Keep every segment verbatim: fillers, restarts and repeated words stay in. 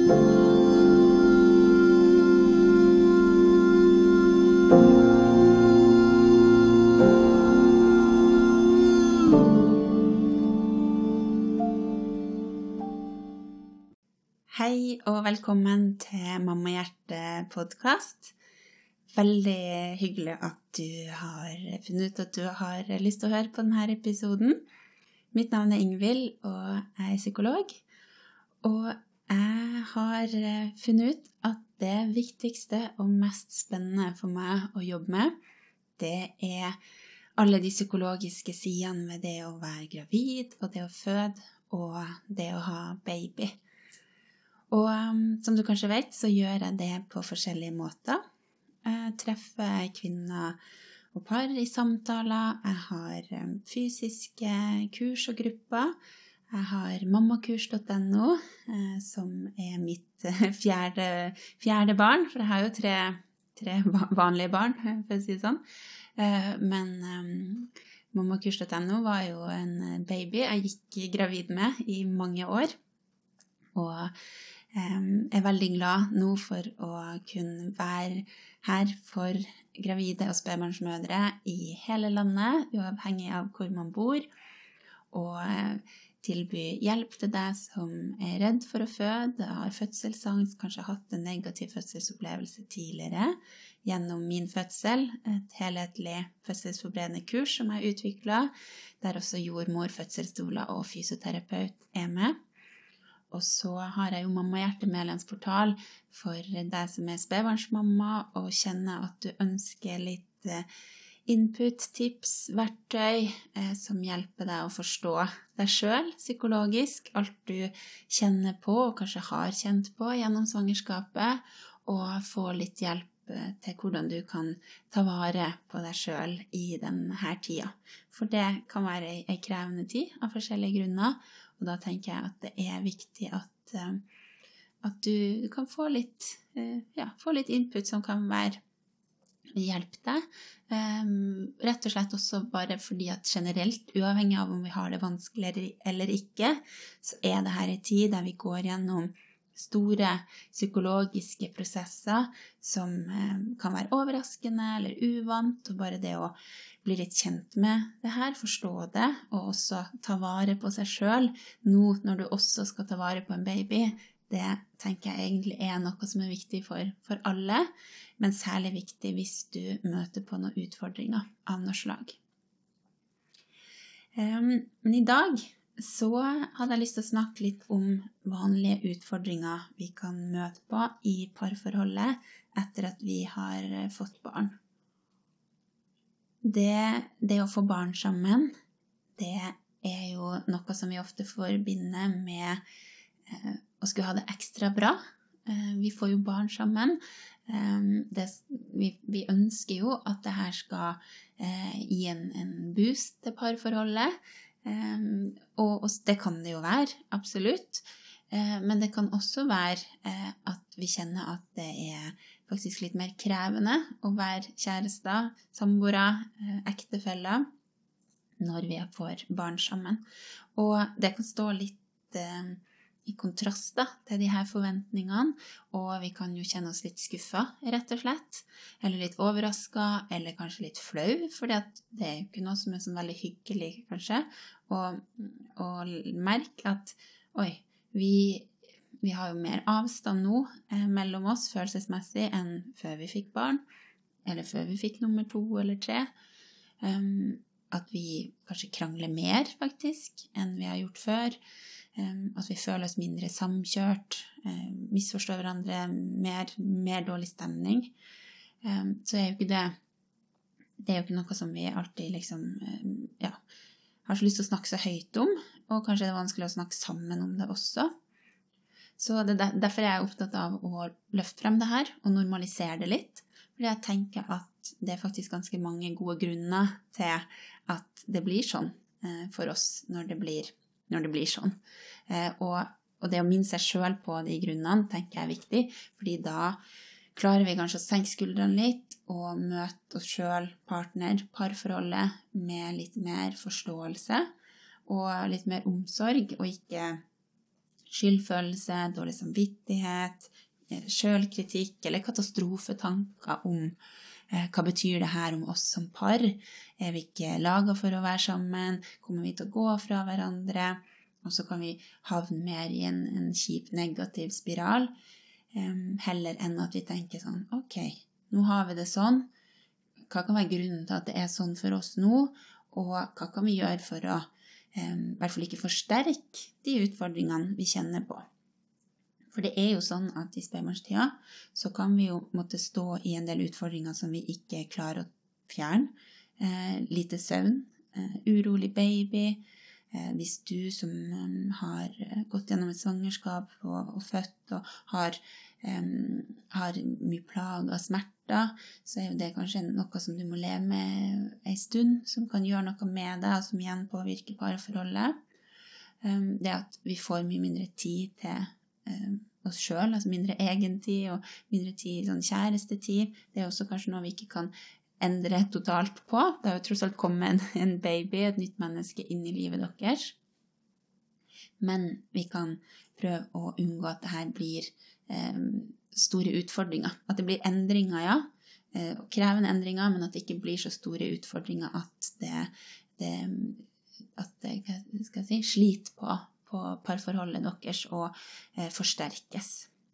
Hei og velkommen til Mamma Hjerte podcast. Veldig hyggelig at du har funnet ut at du har lyst til å høre på denne episoden. Mitt navn er Ingvild, og jeg er psykolog. Og jeg har funnet ut at det viktigste og mest spennende for meg å jobbe med, det er alle de psykologiske sidene med det å være gravid, og det å føde, og det å ha baby. Og um, som du kanskje vet, så gjør jeg det på forskjellige måter. Jeg treffer kvinner og par i samtaler. Jeg har um, fysiske kurs og grupper. Jeg har mammakurs punktum no, eh, som er mitt eh, fjerde, fjerde barn, for jeg har jo tre, tre vanlige barn, for å si det sånn. Eh, men um, mammakurs punktum no var jo en baby jeg gikk gravid med i mange år. Og jeg er veldig glad nå for å kunne være her for gravide og spedbarnsmødre i hele landet, uavhengig av hvor man bor, og tilby hjelp til deg som er redd for å føde, har fødselsangst, kanskje har hatt en negativ fødselsopplevelse tidligere gjennom min fødsel, et helhetlig fødselsforberedende kurs som jeg utviklet, der også jordmor, fødselsdoula og fysioterapeut er med. Og så har jeg jo Mamma Hjerte medlemsportal for deg som er spedbarnsmamma og kjenner at du ønsker litt input, tips, verktøy eh, som hjelper deg å forstå deg selv psykologisk, alt du kjenner på og kanskje har kjent på gjennom svangerskapet, og få litt hjelp til hvordan du kan ta vare på deg selv i denne tida. For det kan være en krevende tid av forskjellige grunner, og da tenker jeg at det er viktig at, at du kan få litt, ja, få litt input som kan være hjelp deg. Rett og slett også bare fordi at generelt, uavhengig av om vi har det vanskelig eller ikke, så er det her en tid der vi går gjennom store psykologiske prosesser som kan være overraskende eller uvant, og bare det å bli litt kjent med det her, forstå det, og også ta vare på seg selv nå når du også skal ta vare på en baby, det tenker jeg egentlig er noe som er viktig for, for alle, men særlig viktig hvis du møter på noen utfordringer av noe slag. Um, men i dag så hadde jeg lyst til å snakke litt om vanlige utfordringer vi kan møte på i parforholdet etter at vi har fått barn. Det, det å få barn sammen, det er jo noe som vi ofte forbinder med eh, å skulle ha det ekstra bra. Eh, vi får jo barn sammen. Eh, det, vi, vi ønsker jo at det her skal eh, gi en, en boost til parforholdet. Um, og, og det kan det jo være, absolutt, uh, men det kan også være uh, at vi kjenner at det er faktisk litt mer krevende å være kjærester, samboere, uh, ektefeller når vi får barn sammen. Og det kan stå litt uh, i kontrast da, til de her forventningene, og vi kan jo kjenne oss litt skuffet, rett og slett, eller litt overrasket, eller kanskje litt flau, for det er jo ikke noe som er sånn veldig hyggelig, kanskje, og, og merke at, oi, vi, vi har jo mer avstand nå eh, mellom oss følelsesmessig enn før vi fikk barn, eller før vi fikk nummer to eller tre, um, at vi kanskje krangler mer, faktisk, enn vi har gjort før, Um, at vi føler oss mindre samkjørt, um, misforstår hverandre, mer, mer dårlig stemning. Um, så er jo ikke det, det er jo ikke noe som vi alltid liksom, um, ja, har så lyst til å snakke så høyt om, og kanskje er det vanskelig å snakke sammen om det også. Så det, derfor er jeg opptatt av å løfte frem det her, og normalisere det litt, fordi jeg tenker at det er faktisk ganske mange gode grunner til at det blir sånn uh, for oss når det blir når det blir sånn. Eh, og, og det å minne seg selv på de grunnene tenker jeg er viktig, fordi da klarer vi kanskje å senke skuldrene litt og møte oss selv, partner, parforholdet med litt mer forståelse og litt mer omsorg, og ikke skyldfølelse, dårlig samvittighet, selvkritikk eller katastrofetanker om eh, hva betyr det her om oss som par? Er vi ikke laget for å være sammen? Kommer vi til å gå fra hverandre? Og så kan vi havne mer i en, en kjip negativ spiral, eh, heller enn at vi tenker sånn, ok, nå har vi det sånn. Hva kan være grunnen til at det er sånn for oss nå? Og hva kan vi gjøre for å eh, i hvert fall ikke forsterke de utfordringene vi kjenner på? For det er jo sånn at i spedbarnstida så kan vi jo måtte stå i en del utfordringer som vi ikke klarer å fjerne. Eh, lite søvn, eh, urolig baby. Eh, hvis du som um, har gått gjennom et svangerskap og, og født og har, um, har mye plager og smerter, så er jo det kanskje noe som du må leve med en stund, som kan gjøre noe med deg, og som igjen påvirker parforholdet. Um, det at vi får mye mindre tid til oss selv, altså mindre egentid og mindre tid, sånn kjærestetid. Det er også kanskje noe vi ikke kan endre totalt på. Det har jo tross alt kommet en, en baby, et nytt menneske inn i livet deres. Men vi kan prøve å unngå at det her blir eh, store utfordringer. At det blir endringer, ja. Eh, krevende endringer, men at det ikke blir så store utfordringer at det, det, at det skal jeg si, sliter på på parforholdet deres og eh, forsterkes.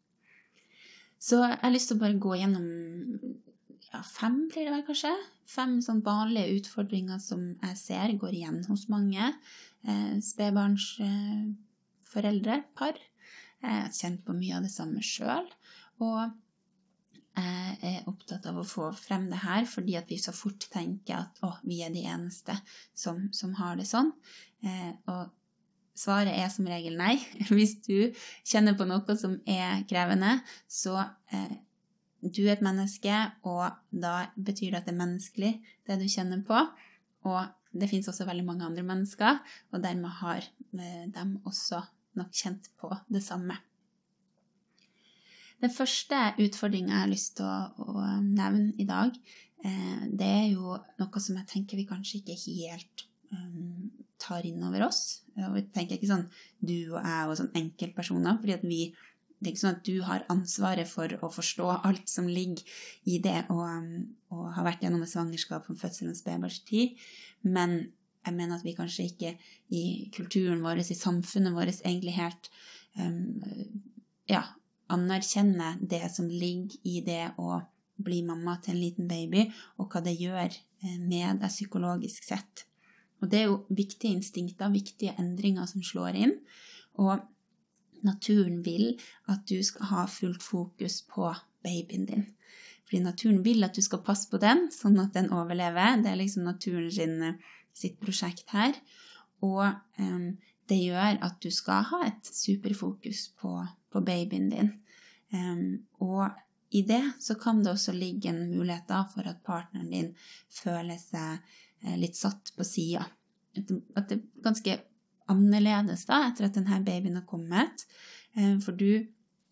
Så jeg har lyst til å bare gå gjennom ja, fem, blir det vel kanskje? Fem sånn vanlige utfordringer som jeg ser går igjen hos mange eh, spedbarnsforeldre, eh, par. Jeg har kjent på mye av det samme selv, og jeg er opptatt av å få frem det her, fordi at vi så fort tenker at å, vi er de eneste som, som har det sånn. Eh, og svaret er som regel nei. Hvis du kjenner på noe som er krevende, så eh, du er et menneske, og da betyr det at det er menneskelig, det du kjenner på. Og det finnes også veldig mange andre mennesker, og dermed har eh, de også nok kjent på det samme. Den første utfordringen jeg har lyst til å, å nevne i dag, eh, det er jo noe som jeg tenker vi kanskje ikke helt um, tar inn over oss. Og jeg tenker ikke sånn du og jeg og sånn enkeltpersoner, fordi at vi, det er ikke sånn at du har ansvaret for å forstå alt som ligger i det og, og har vært gjennom et svangerskap og fødsel og spedbarnstid, men jeg mener at vi kanskje ikke i kulturen vår, i samfunnet vårt egentlig helt um, ja, anerkjenner det som ligger i det å bli mamma til en liten baby, og hva det gjør med deg psykologisk sett. Og det er jo viktige instinkter, viktige endringer som slår inn, og naturen vil at du skal ha fullt fokus på babyen din. Fordi naturen vil at du skal passe på den, sånn at den overlever. Det er liksom naturen sin, sitt prosjekt her. Og um, det gjør at du skal ha et superfokus på, på babyen din. Um, og i det så kan det også ligge en mulighet da for at partneren din føler seg litt satt på siden. At det er ganske annerledes da, etter at denne babyen har kommet. For du,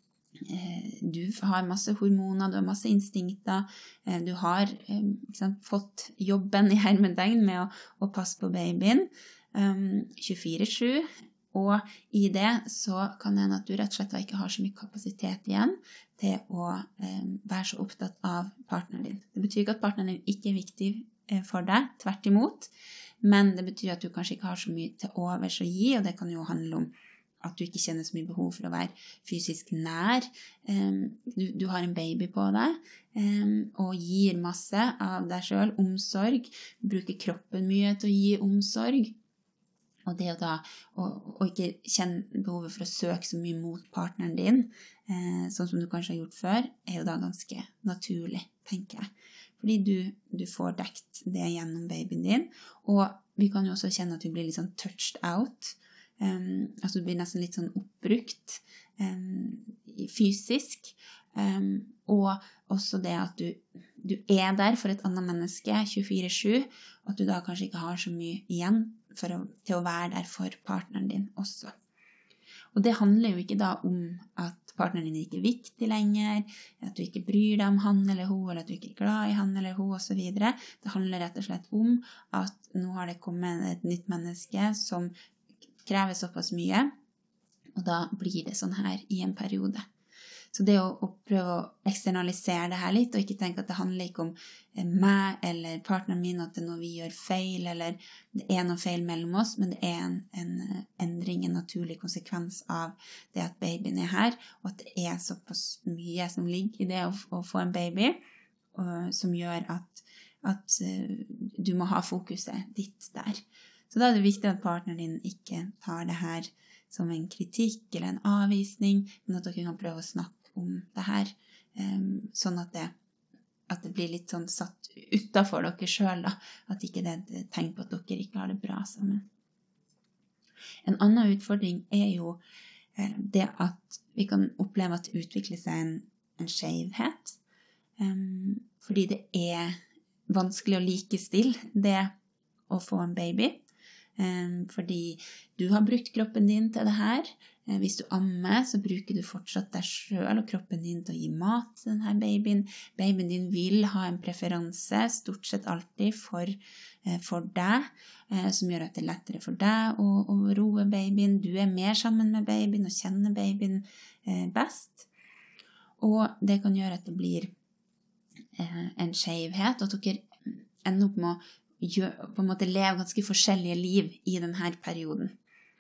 du har masse hormoner, du har masse instinkter, du har sant, fått jobben i hermetegn med å, å passe på babyen tjuefire sju, og i det så kan det hende at du rett og slett ikke har så mye kapasitet igjen til å være så opptatt av partneren din. Det betyr ikke at partneren din ikke er viktig for deg, tvert imot, men det betyr at du kanskje ikke har så mye til overs å gi, og det kan jo handle om at du ikke kjenner så mye behov for å være fysisk nær. Du, du har en baby på deg, og gir masse av deg selv, omsorg, bruker kroppen mye til å gi omsorg, og det å da å, å ikke kjenne behovet for å søke så mye mot partneren din, sånn som du kanskje har gjort før, er jo da ganske naturlig, tenker jeg. Fordi du, du får dekt det gjennom babyen din, og vi kan jo også kjenne at vi blir litt sånn touched out, um, altså du blir nesten litt sånn oppbrukt um, fysisk, um, og også det at du, du er der for et annet menneske tjuefire sju, og at du da kanskje ikke har så mye igjen for å, til å være der for partneren din også. Og det handler jo ikke da om at partneren din ikke er viktig lenger, at du ikke bryr deg om han eller hun, eller at du ikke er glad i han eller hun, og så videre. Det handler rett og slett om at nå har det kommet et nytt menneske som krever såpass mye, Og da blir det sånn her i en periode. Så det å, å prøve å eksternalisere det her litt, og ikke tenke at det handler ikke om meg eller partneren min, at det er noe vi gjør feil, eller det er noe feil mellom oss, men det er en, en endring, en naturlig konsekvens av det at babyen er her, og at det er såpass mye som ligger i det å, å få en baby, og, som gjør at, at uh, du må ha fokuset ditt der. Så da er det viktig at partneren din ikke tar det her som en kritikk eller en avvisning, men at dere kan prøve å snakke om det her, um, sånn at det, at det blir litt sånn satt utenfor dere selv, da. At ikke det er et tegn på at dere ikke har det bra sammen. En annen utfordring er jo eh, det at vi kan oppleve at det utvikler seg en, en skjevhet, um, fordi det er vanskelig å likestille det å få en baby, um, fordi du har brukt kroppen din til det her. Hvis du ammer, så bruker du fortsatt deg selv og kroppen din til å gi mat til denne babyen. Babyen din vil ha en preferanse, stort sett alltid, for, for deg, som gjør at det er lettere for deg å, å roe babyen. Du er mer sammen med babyen og kjenner babyen best. Og det kan gjøre at det blir en skjevhet, og at dere ender opp med å gjøre, på en måte leve ganske forskjellige liv i denne perioden.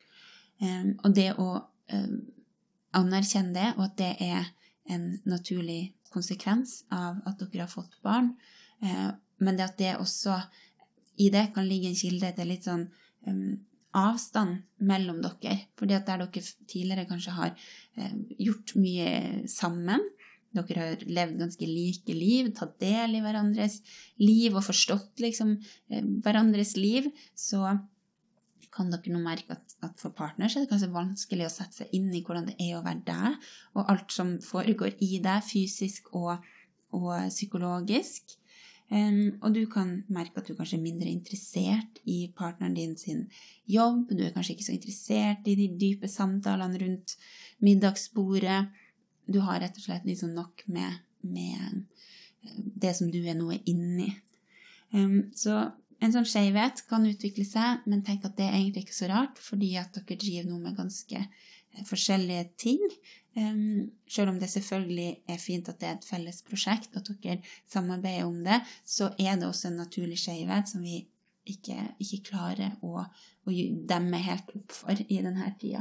Og det å anerkjenne det, og at det er en naturlig konsekvens av at dere har fått barn, men det at det også i det kan ligge en kilde til litt sånn um, avstand mellom dere, fordi at der dere tidligere kanskje har um, gjort mye sammen, dere har levd ganske like liv, tatt del i hverandres liv og forstått liksom hverandres liv, så kan dere nå merke at, at for partner så er det kanskje vanskelig å sette seg inn i hvordan det er å være deg, og alt som foregår i deg, fysisk og, og psykologisk. Um, og du kan merke at du kanskje er mindre interessert i partneren din sin jobb, du er kanskje ikke så interessert i de dype samtalene rundt middagsbordet, du har rett og slett liksom nok med, med det som du er noe inni. Um, så en sånn skjevhet kan utvikle seg, men tenk at det er egentlig ikke så rart, fordi at dere driver noe med ganske forskjellige ting. Um, selv om det selvfølgelig er fint at det er et felles prosjekt, at dere samarbeider om det, så er det også en naturlig skjevhet som vi ikke, ikke klarer å, å demme helt opp for i denne tida.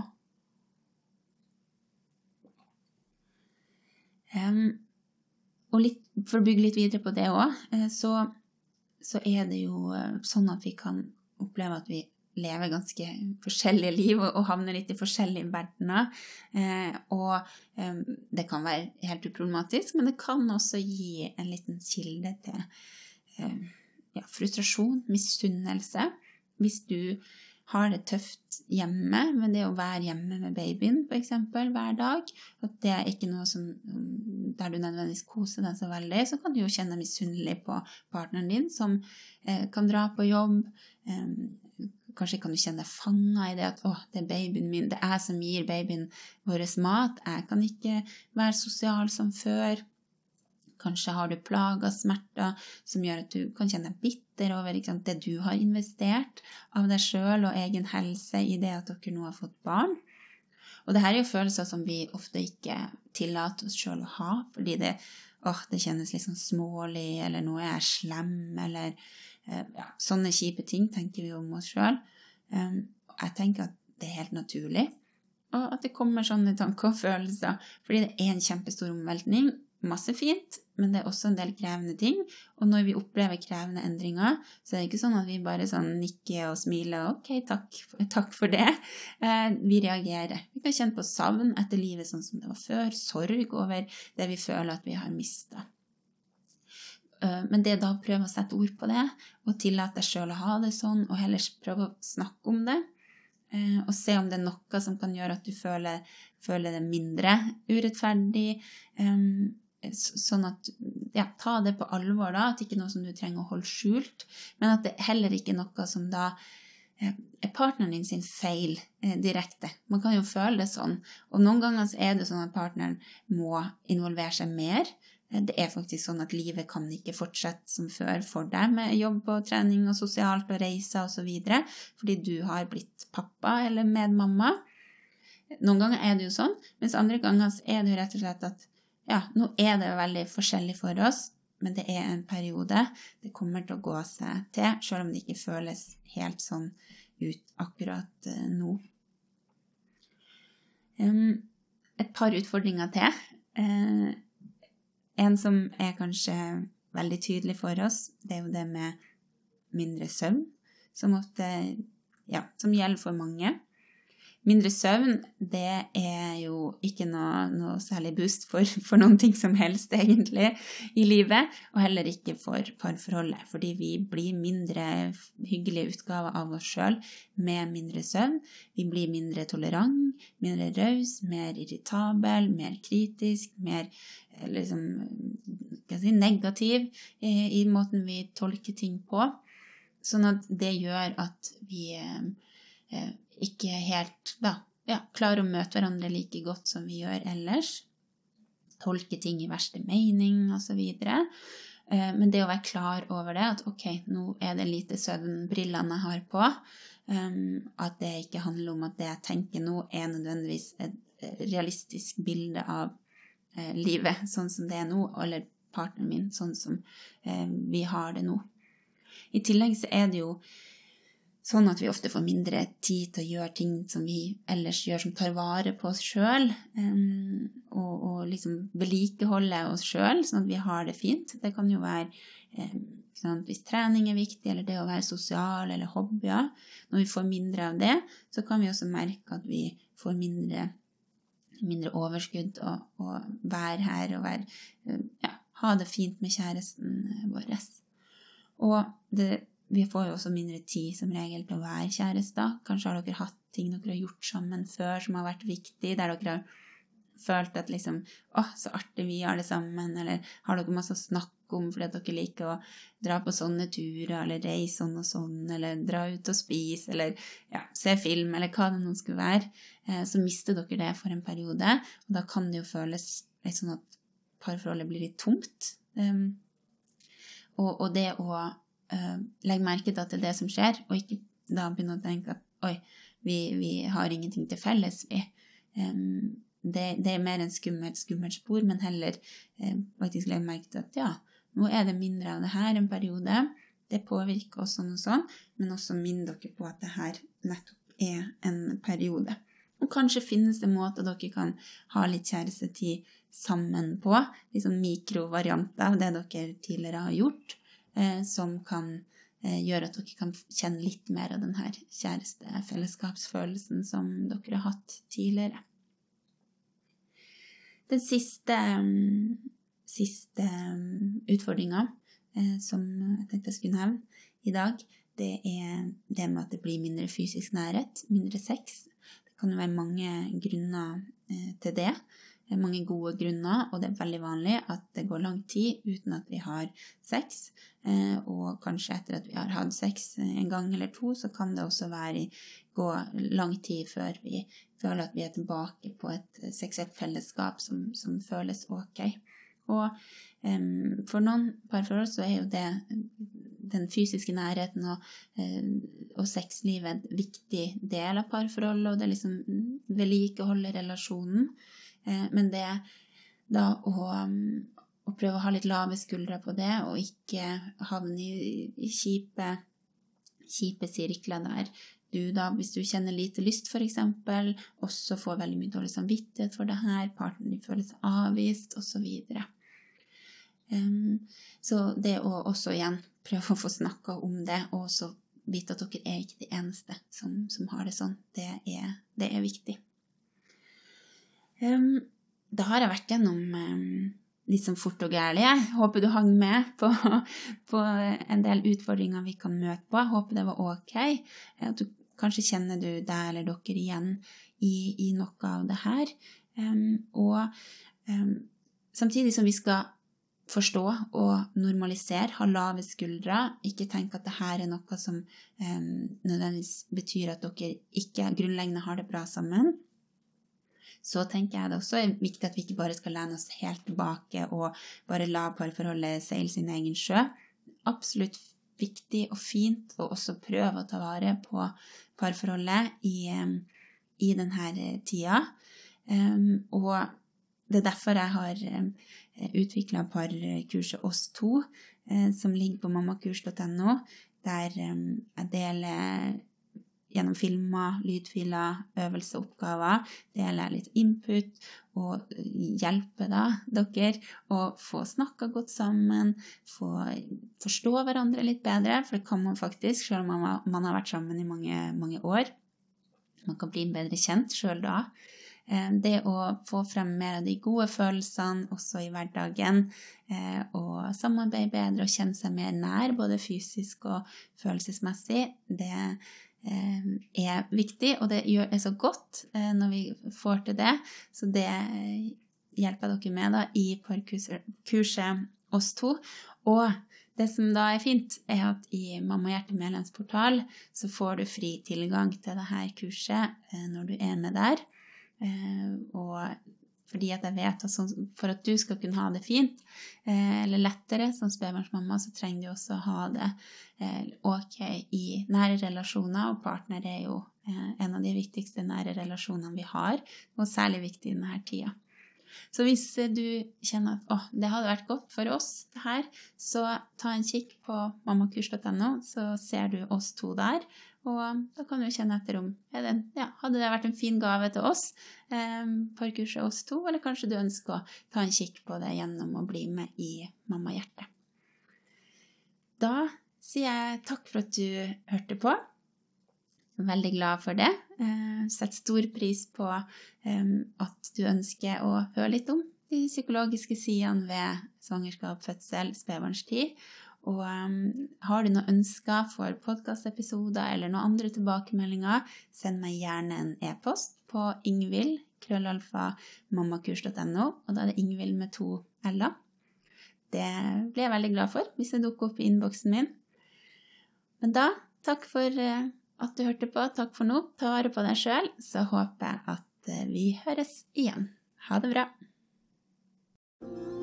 Um, og litt, for å bygge litt videre på det også, så så er det jo sånn at vi kan oppleve at vi lever ganske forskjellige liv og havner litt i forskjellige verdener. Eh, og eh, det kan være helt uproblematisk, men det kan også gi en liten kilde til eh, ja, frustrasjon, misunnelse. Hvis du har det tøft hjemme, med det å være hjemme med babyen, for eksempel, hver dag, at det er ikke noe som, der du nødvendigvis koser deg så veldig, så kan du jo kjenne misunnelig på partneren din, som eh, kan dra på jobb. Eh, kanskje kan du kjenne deg fanget i det at, åh, det er babyen min, det er jeg som gir babyen våres mat, jeg kan ikke være sosial som før. Kanskje har du plager, smerter, som gjør at du kan kjenne deg bitter over ikke sant, det du har investert av deg selv og egen helse i det at dere nå har fått barn. Og dette er jo følelser som vi ofte ikke tillater oss selv å ha, fordi det, åh, det kjennes liksom smålig, eller noe er slem, eller ja, sånne kjipe ting tenker vi om oss selv. Um, jeg tenker at det er helt naturlig, og at det kommer sånne tanker og følelser, fordi det er en kjempestor omveltning, masse fint, men det er også en del krevende ting, og når vi opplever krevende endringer, så er det ikke sånn at vi bare sånn nikker og smiler, ok, takk, takk for det. Eh, vi reagerer. Vi kan kjenne på savn etter livet sånn som det var før, sorg over det vi føler at vi har mistet. Eh, men det er da å prøve å sette ord på det, og tillate deg selv å ha det sånn, og heller prøve å snakke om det, eh, og se om det er noe som kan gjøre at du føler, føler det mindre urettferdig, um, sånn at, ja, ta det på alvor da, at det ikke er noe som du trenger å holde skjult, men at det heller ikke er noe som da eh, er partneren din sin feil eh, direkte. Man kan jo føle det sånn, og noen ganger så er det sånn at partneren må involvere seg mer. Eh, det er faktisk sånn at livet kan ikke fortsette som før for deg med jobb og trening og sosialt og reiser og så videre, fordi du har blitt pappa eller medmamma. Noen ganger er det jo sånn, mens andre ganger så er det jo rett og slett at ja, nå er det veldig forskjellig for oss, men det er en periode. Det kommer til å gå seg til, selv om det ikke føles helt sånn ut akkurat uh, nå. Um, et par utfordringer til. Uh, en som er kanskje veldig tydelig for oss, det er jo det med mindre søvn, som, ofte, ja, som gjelder for mange. Mindre søvn, det er jo ikke noe, noe særlig boost for, for noen ting som helst egentlig i livet, og heller ikke for parforholdet, fordi vi blir mindre hyggelige utgaver av oss selv med mindre søvn. Vi blir mindre tolerant, mindre raus, mer irritabel, mer kritisk, mer liksom, kan jeg si, negativ i, i måten vi tolker ting på. Sånn at det gjør at vi eh, ikke helt da, ja, klarer å møte hverandre like godt som vi gjør ellers. Tolke ting i verste mening og så videre. Eh, men det å være klar over det, at ok, nå er det lite søvnbrillene jeg har på. Um, at det ikke handler om at det jeg tenker nå er nødvendigvis et realistisk bilde av eh, livet, sånn som det er nå, eller partneren min, sånn som eh, vi har det nå. I tillegg så er det jo sånn at vi ofte får mindre tid til å gjøre ting som vi ellers gjør, som tar vare på oss selv, um, og, og liksom vedlikeholde oss selv, sånn at vi har det fint. Det kan jo være um, sånn at hvis trening er viktig, eller det å være sosial, eller hobbyer. Når vi får mindre av det, så kan vi også merke at vi får mindre, mindre overskudd, og, og være her, og være, ja, ha det fint med kjæresten vår. Og det, vi får jo også mindre tid som regel til å være kjærester. Kanskje har dere hatt ting dere har gjort sammen før som har vært viktig, der dere har følt at liksom, åh, så artig vi har det sammen, eller har dere masse å snakke om fordi dere liker å dra på sånne turer, eller reise sånn og sånn, eller dra ut og spise, eller ja, se film, eller hva det nå skulle være. Så mister dere det for en periode, og da kan det jo føles litt sånn at parforholdet blir litt tomt. Um, Og, og det å uh, legge merke til at det er det som skjer, og ikke da begynne å tenke at oi, vi, vi har ingenting til felles. Vi, um, det, det er mer en skummelt, skummelt spor, men heller uh, faktisk legge merke til at ja, nå er det mindre av det her en periode. Det påvirker oss sånn og sånn, men også minne dere på at det her nettopp er en periode. Og kanskje finnes det måter dere kan ha litt kjærestetid sammen på, liksom mikrovarianter av det dere tidligere har gjort, eh, som kan eh, gjøre at dere kan kjenne litt mer av denne kjærestefellesskapsfølelsen som dere har hatt tidligere. Den siste, um, siste um, utfordringen eh, som jeg tenkte jeg skulle nevne i dag, det er det med at det blir mindre fysisk nærhet, mindre sex. Det kan jo være mange grunner eh, til det. Det er mange gode grunner, og det er veldig vanlig at det går lang tid uten at vi har sex. Eh, og kanskje etter at vi har hatt sex en gang eller to, så kan det også være, gå lang tid før vi føler at vi er tilbake på et seksuelt fellesskap som, som føles ok. Og eh, for noen parforhold så er jo det, den fysiske nærheten og, eh, og sexlivet en viktig del av parforholdet, og det er liksom vedlikeholder relasjonen. Men det da å, å prøve å ha litt lave skuldre på det, og ikke havne i, i kjipe, kjipe sirkler der. Du da, hvis du kjenner lite lyst for eksempel, også får veldig mye dårlig samvittighet for det her, partneren din føler seg avvist, og så videre. Um, så det å også igjen prøve å få snakket om det, og så vite at dere er ikke de eneste som, som har det sånn, det er, det er viktig. Um, da har jeg vært gjennom um, litt sånn fort og gærlig. Jeg håper du hang med på, på en del utfordringer vi kan møte på. Jeg håper det var ok. At du, kanskje kjenner du deg eller dere igjen i, i noe av det her. Um, og um, samtidig som vi skal forstå og normalisere, ha lave skuldre, ikke tenke at det her er noe som um, nødvendigvis betyr at dere ikke grunnleggende har det bra sammen. Så tenker jeg det også er viktig at vi ikke bare skal lene oss helt tilbake og bare la parforholdet seile sin egen sjø. Absolutt viktig og fint å også prøve å ta vare på parforholdet i, i denne tida, um, og det er derfor jeg har um, utviklet parkurset oss to, uh, som ligger på mammakurs punktum no, der um, jeg deler gjennom filmer, lydfiler, øvelseoppgaver, deler litt input og hjelper da dere å få snakket godt sammen, få forstå hverandre litt bedre, for det kan man faktisk, selv om man, man har vært sammen i mange, mange år. Man kan bli bedre kjent selv da. Det å få frem mer av de gode følelsene også i hverdagen, og samarbeide bedre og kjenne seg mer nær, både fysisk og følelsesmessig, det er viktig, og det er så godt når vi får til det, så det hjelper dere med da i parkurset oss to. Og det som da er fint er at i Mamma Hjerte medlemsportal så får du fri tilgang til dette kurset når du er med der, og fordi at jeg vet at sånn, for at du skal kunne ha det fint, eh, eller lettere som spedbarnsmamma, så trenger du også ha det eh, ok i nære relasjoner, og partner er jo eh, en av de viktigste nære relasjonene vi har, og særlig viktig i denne tida. Så hvis du kjenner at åh, det hadde vært godt for oss det her, så ta en kikk på mammakurs punktum no, så ser du oss to der, og da kan du kjenne etter om, det, ja, hadde det vært en fin gave til oss, eh, parkurset oss to, eller kanskje du ønsker å ta en kikk på det gjennom å bli med i Mamma Hjerte. Da sier jeg takk for at du hørte på. Veldig glad for det. Eh, Sett stor pris på eh, at du ønsker å høre litt om de psykologiske sidene ved svangerskap, fødsel, spedbarnstid. Og um, har du noen ønsker for podcastepisoder eller noen andre tilbakemeldinger, send meg gjerne en e-post på ingvild, krøllalfa, mammakurs punktum no, og da er det Ingvild med to L-er. Det blir jeg veldig glad for hvis det dukker opp i innboksen min. Men da, takk for uh, at du hørte på, takk for nå, ta vare på deg selv, så håper jeg at uh, vi høres igjen. Ha det bra!